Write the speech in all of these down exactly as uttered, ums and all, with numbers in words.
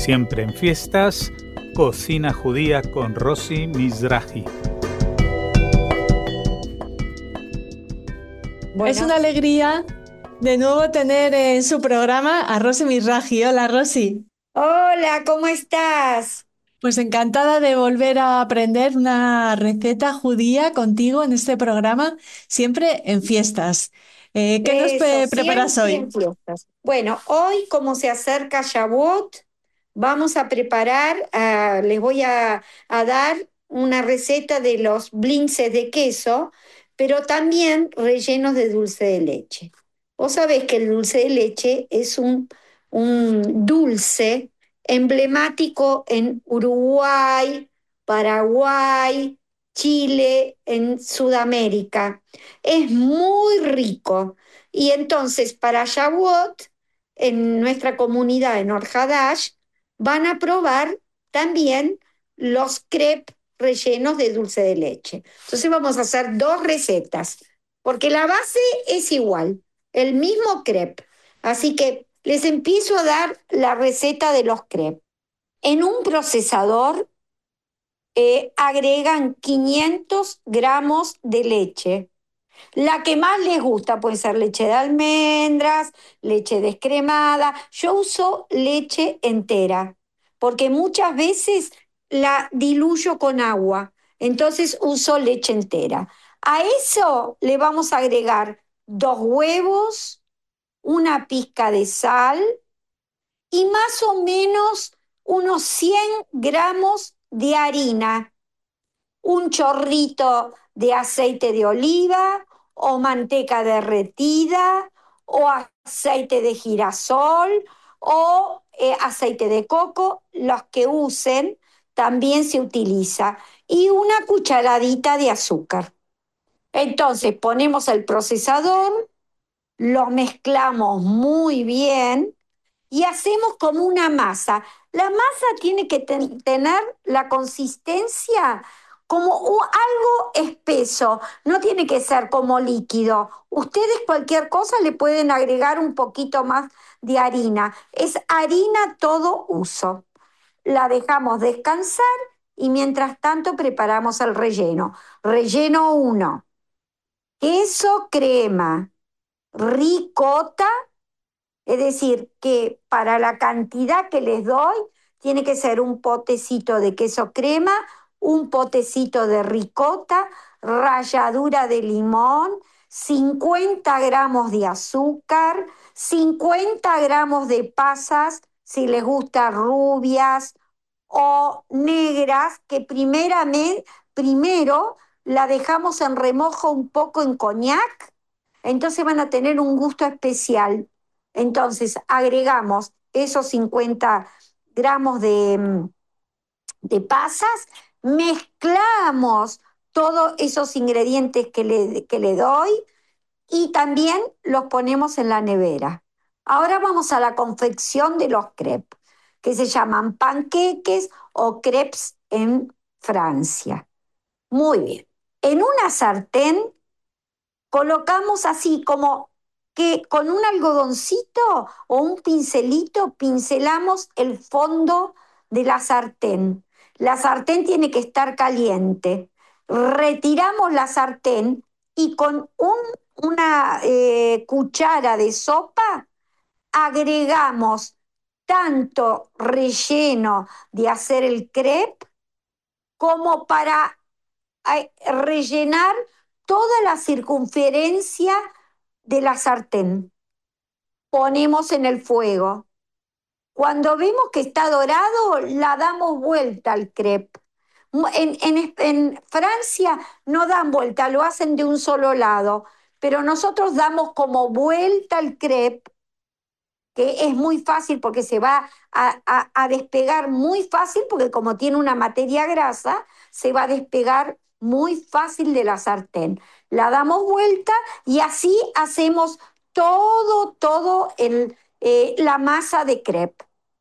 siempre en fiestas, Cocina Judía con Rosy Mizrahi. Bueno. Es una alegría de nuevo tener en su programa a Rosy Mizrahi. Hola, Rosy. Hola, ¿cómo estás? Pues encantada de volver a aprender una receta judía contigo en este programa, siempre en fiestas. Eh, ¿qué nos Eso, pre preparas siempre hoy? en fiestas. Bueno, hoy como se acerca Shavuot, vamos a preparar, ah, les voy a, a dar una receta de los blintzes de queso, pero también rellenos de dulce de leche. Vos sabés que el dulce de leche es un, un dulce emblemático en Uruguay, Paraguay, Chile, en Sudamérica. Es muy rico. Y entonces para Shavuot, en nuestra comunidad en Or Hadash, van a probar también los crepes rellenos de dulce de leche. Entonces vamos a hacer dos recetas, porque la base es igual, el mismo crepe. Así que les empiezo a dar la receta de los crepes. En un procesador eh, agregan quinientos gramos de leche. La que más les gusta puede ser leche de almendras, leche descremada. Yo uso leche entera, porque muchas veces la diluyo con agua. Entonces uso leche entera. A eso le vamos a agregar dos huevos, una pizca de sal y más o menos unos cien gramos de harina, un chorrito de aceite de oliva o manteca derretida o aceite de girasol o eh, aceite de coco, los que usen, también se utiliza, y una cucharadita de azúcar. Entonces ponemos el procesador, lo mezclamos muy bien y hacemos como una masa. La masa tiene que ten- tener la consistencia como u- algo espeso, no tiene que ser como líquido. Ustedes cualquier cosa le pueden agregar un poquito más de harina. Es harina todo uso. La dejamos descansar y mientras tanto preparamos el relleno. Relleno uno, queso crema, ricota. Es decir, que para la cantidad que les doy, tiene que ser un potecito de queso crema, un potecito de ricota, ralladura de limón, cincuenta gramos de azúcar, cincuenta gramos de pasas, si les gusta rubias o negras, que primeramente, primero la dejamos en remojo un poco en coñac, entonces van a tener un gusto especial. Entonces agregamos esos cincuenta gramos de, mm, de pasas, mezclamos todos esos ingredientes que le, que le doy y también los ponemos en la nevera. Ahora vamos a la confección de los crepes, que se llaman panqueques o crepes en Francia. Muy bien. En una sartén colocamos así como que con un algodoncito o un pincelito pincelamos el fondo de la sartén. La sartén tiene que estar caliente. Retiramos la sartén y con un, una eh, cuchara de sopa agregamos tanto relleno de hacer el crepe como para eh, rellenar toda la circunferencia de la sartén. Ponemos en el fuego. Cuando vemos que está dorado, la damos vuelta al crepe. En, en, en Francia no dan vuelta, lo hacen de un solo lado, pero nosotros damos como vuelta al crepe, que es muy fácil porque se va a, a, a despegar muy fácil, porque como tiene una materia grasa, se va a despegar muy fácil de la sartén. La damos vuelta y así hacemos todo, todo el, eh, la masa de crepe.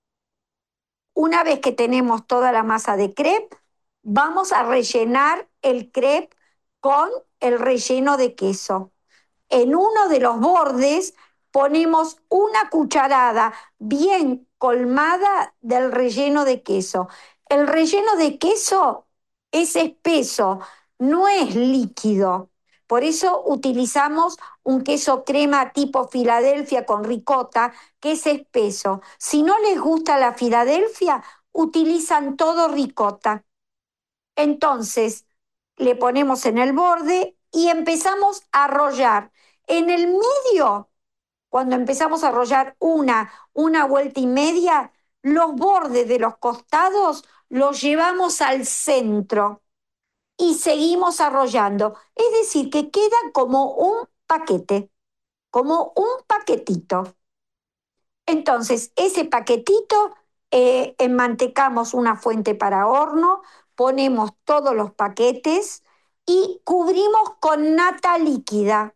Una vez que tenemos toda la masa de crepe, vamos a rellenar el crepe con el relleno de queso. En uno de los bordes ponemos una cucharada bien colmada del relleno de queso. El relleno de queso es espeso, no es líquido. Por eso utilizamos un queso crema tipo Filadelfia con ricota, que es espeso. Si no les gusta la Filadelfia, utilizan todo ricota. Entonces, le ponemos en el borde y empezamos a rollar. En el medio, cuando empezamos a rollar una, una vuelta y media, los bordes de los costados los llevamos al centro y seguimos arrollando. Es decir, que queda como un paquete, como un paquetito. Entonces, ese paquetito, eh, enmantecamos una fuente para horno, ponemos todos los paquetes y cubrimos con nata líquida.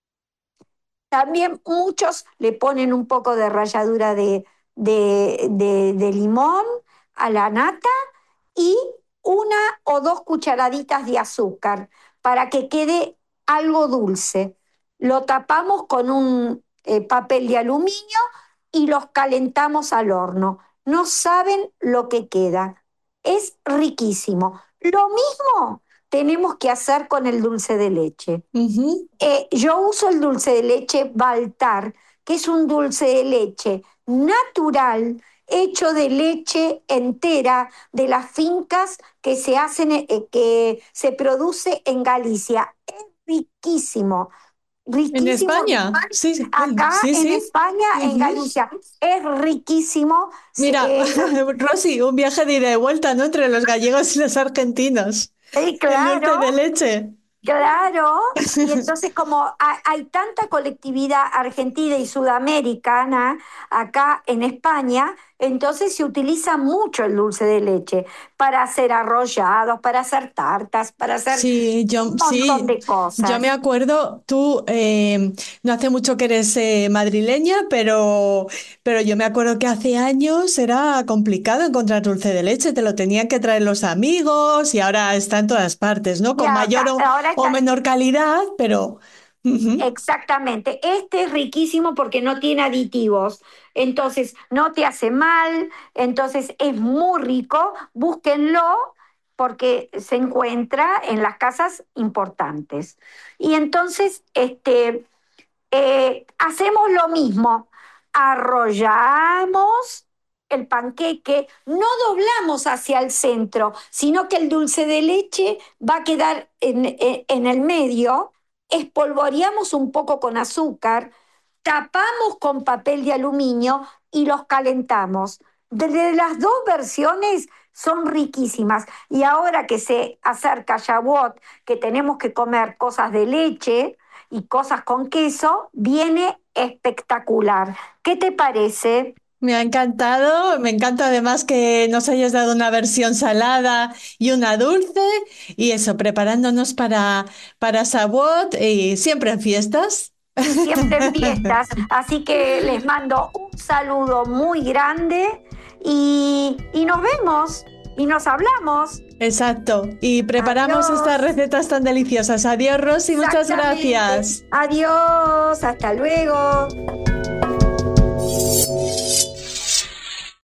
También muchos le ponen un poco de ralladura de, de, de, de limón a la nata y una o dos cucharaditas de azúcar para que quede algo dulce. Lo tapamos con un eh, papel de aluminio y los calentamos al horno. No saben lo que queda. Es riquísimo. Lo mismo tenemos que hacer con el dulce de leche. Ujú. Eh, yo uso el dulce de leche Baltar, que es un dulce de leche natural, hecho de leche entera de las fincas que se hacen, eh, que se produce en Galicia. Es riquísimo, ¿En riquísimo. España? Sí, sí, Acá sí, en sí. España, en Ujú. Galicia, es riquísimo. Mira, Eh, Rosy, un viaje de ida y vuelta, ¿no? Entre los gallegos y los argentinos. eh, El dulce claro. de leche. Claro, y entonces como ha- hay tanta colectividad argentina y sudamericana acá en España, entonces se utiliza mucho el dulce de leche para hacer arrollados, para hacer tartas, para hacer Sí, yo, un montón sí, de yo me cosas. acuerdo, tú eh, no hace mucho que eres eh, madrileña, pero, pero yo me acuerdo que hace años era complicado encontrar dulce de leche, te lo tenían que traer los amigos y ahora está en todas partes, ¿no? Con Ya mayor acá, o, ahora o está. menor calidad, pero... ujú. Exactamente, este es riquísimo porque no tiene aditivos, entonces no te hace mal, entonces es muy rico, búsquenlo porque se encuentra en las casas importantes. Y entonces este, eh, hacemos lo mismo, arrollamos el panqueque, no doblamos hacia el centro, sino que el dulce de leche va a quedar en, en- en el medio, espolvoreamos un poco con azúcar, tapamos con papel de aluminio y los calentamos. Desde las dos versiones son riquísimas. Y ahora que se acerca Shavuot, que tenemos que comer cosas de leche y cosas con queso, viene espectacular. ¿Qué te parece? Me ha encantado, me encanta además que nos hayas dado una versión salada y una dulce y eso, preparándonos para, para Sabot y siempre en fiestas. Y siempre en fiestas. Así que les mando un saludo muy grande y, y nos vemos y nos hablamos. Exacto, y preparamos estas Adiós. recetas tan deliciosas. Adiós, Rosy, muchas Exactamente. gracias. Adiós. Hasta luego.